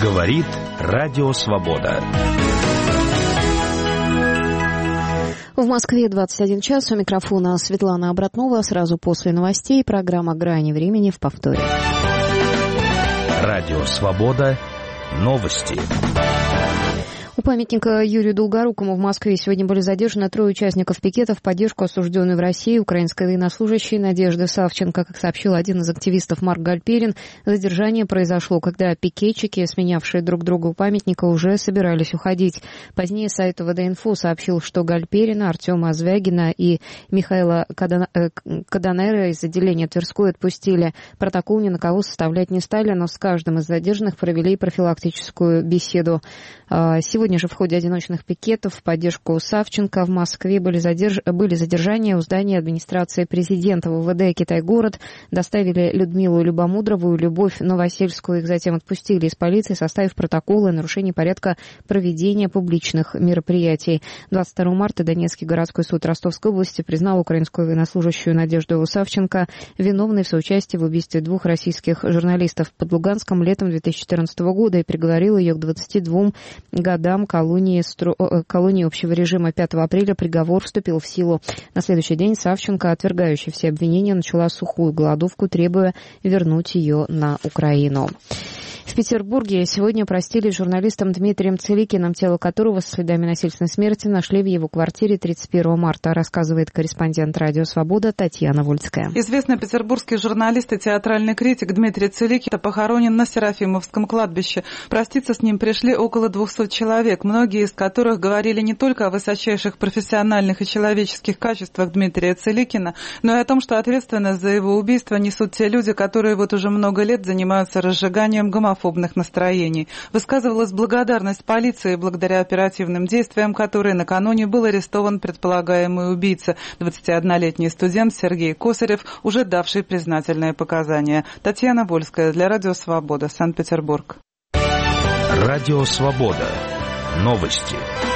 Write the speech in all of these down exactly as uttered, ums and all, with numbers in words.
Говорит Радио Свобода. В Москве двадцать один час. У микрофона Светлана Обратнова. Сразу после новостей программа «Грани времени» в повторе. Радио Свобода. Новости. У памятника Юрию Долгорукому в Москве сегодня были задержаны трое участников пикета в поддержку осужденной в России украинской военнослужащей Надежды Савченко. Как сообщил один из активистов Марк Гальперин, задержание произошло, когда пикетчики, сменявшие друг друга у памятника, уже собирались уходить. Позднее сайт ВД-Инфо сообщил, что Гальперина, Артема Звягина и Михаила Каданера из отделения Тверской отпустили. Протокол ни на кого составлять не стали, но с каждым из задержанных провели профилактическую беседу. Сегодня же в ходе одиночных пикетов в поддержку Савченко в Москве были, задерж... были задержания у здания администрации президента ВВД «Китай-город». Доставили Людмилу Любомудрову и Любовь Новосельскую. Их затем отпустили из полиции, составив протоколы о нарушении порядка проведения публичных мероприятий. двадцать второго марта Донецкий городской суд Ростовской области признал украинскую военнослужащую Надежду Савченко виновной в соучастии в убийстве двух российских журналистов под Луганском летом две тысячи четырнадцатого года и приговорил ее к двадцати двум годам колонии, стру... колонии общего режима. Пятого апреля приговор вступил в силу. На следующий день Савченко, отвергающая все обвинения, начала сухую голодовку, требуя вернуть ее на Украину. В Петербурге сегодня простили журналистом Дмитрием Целикиным, тело которого со следами насильственной смерти нашли в его квартире тридцать первого марта, рассказывает корреспондент «Радио Свобода» Татьяна Вольская. Известный петербургский журналист и театральный критик Дмитрий Целикин похоронен на Серафимовском кладбище. Проститься с ним пришли около двухсот человек, многие из которых говорили не только о высочайших профессиональных и человеческих качествах Дмитрия Целикина, но и о том, что ответственность за его убийство несут те люди, которые вот уже много лет занимаются разжиганием гомофобии. настроений. Высказывалась благодарность полиции благодаря оперативным действиям, которые накануне был арестован предполагаемый убийца, двадцатиоднолетний студент Сергей Косарев, уже давший признательные показания. Татьяна Вольская для Радио Свобода, Санкт-Петербург. Радио Свобода. Новости.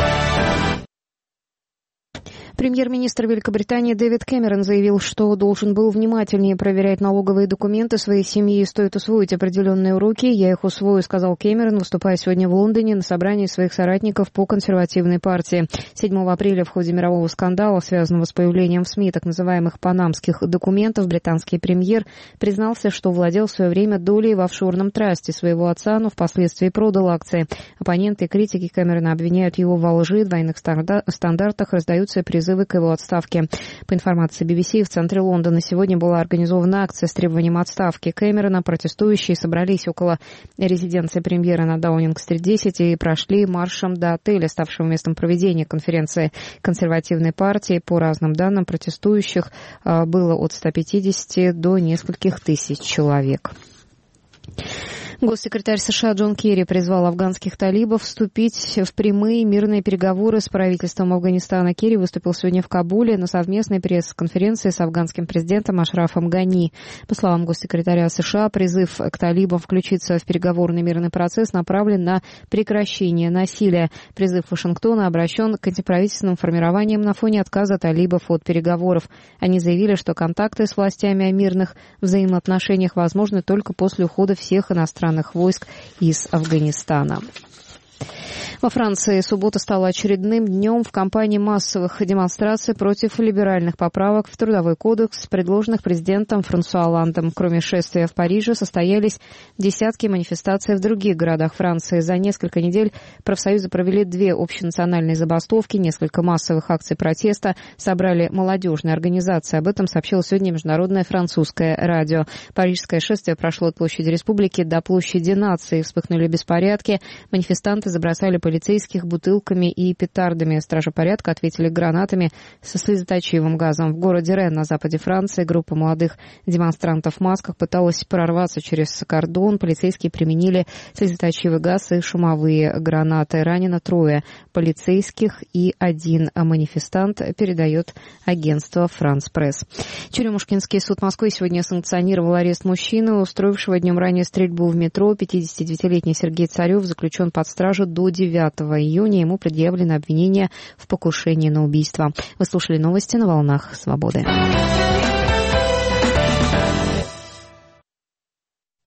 Премьер-министр Великобритании Дэвид Кэмерон заявил, что должен был внимательнее проверять налоговые документы своей семьи и стоит усвоить определенные уроки. «Я их усвою», — сказал Кэмерон, выступая сегодня в Лондоне на собрании своих соратников по консервативной партии. седьмого апреля в ходе мирового скандала, связанного с появлением в СМИ так называемых панамских документов, британский премьер признался, что владел в свое время долей в офшорном трасте своего отца, но впоследствии продал акции. Оппоненты и критики Кэмерона обвиняют его во лжи, двойных стандартах, раздаются призывы к его отставке. По информации би би си, в центре Лондона сегодня была организована акция с требованием отставки Кэмерона. Протестующие собрались около резиденции премьера на Даунинг-стрит десять и прошли маршем до отеля, ставшего местом проведения конференции консервативной партии. По разным данным, протестующих было от ста пятидесяти до нескольких тысяч человек. Госсекретарь США Джон Керри призвал афганских талибов вступить в прямые мирные переговоры с правительством Афганистана. Керри выступил сегодня в Кабуле на совместной пресс-конференции с афганским президентом Ашрафом Гани. По словам госсекретаря США, призыв к талибам включиться в переговорный мирный процесс направлен на прекращение насилия. Призыв Вашингтона обращен к антиправительственным формированиям на фоне отказа талибов от переговоров. Они заявили, что контакты с властями о мирных взаимоотношениях возможны только после ухода всех иностранных войск из Афганистана. Во Франции суббота стала очередным днем в кампании массовых демонстраций против либеральных поправок в Трудовой кодекс, предложенных президентом Франсуа Олландом. Кроме шествия в Париже, состоялись десятки манифестаций в других городах Франции. За несколько недель профсоюзы провели две общенациональные забастовки, несколько массовых акций протеста, собрали молодежные организации. Об этом сообщило сегодня Международное французское радио. Парижское шествие прошло от площади Республики до площади Нации. Вспыхнули беспорядки. Манифестанты забросали полицейских бутылками и петардами. Стражи порядка ответили гранатами со слезоточивым газом. В городе Рен на западе Франции группа молодых демонстрантов в масках пыталась прорваться через кордон. Полицейские применили слезоточивый газ и шумовые гранаты. Ранено трое полицейских и один манифестант, передает агентство «Франс Пресс». Черемушкинский суд Москвы сегодня санкционировал арест мужчины, устроившего днем ранее стрельбу в метро. пятидесятидевятилетний Сергей Царев заключен под стражу до девятого июня. Ему предъявлено обвинение в покушении на убийство. Вы слушали новости на волнах «Свободы».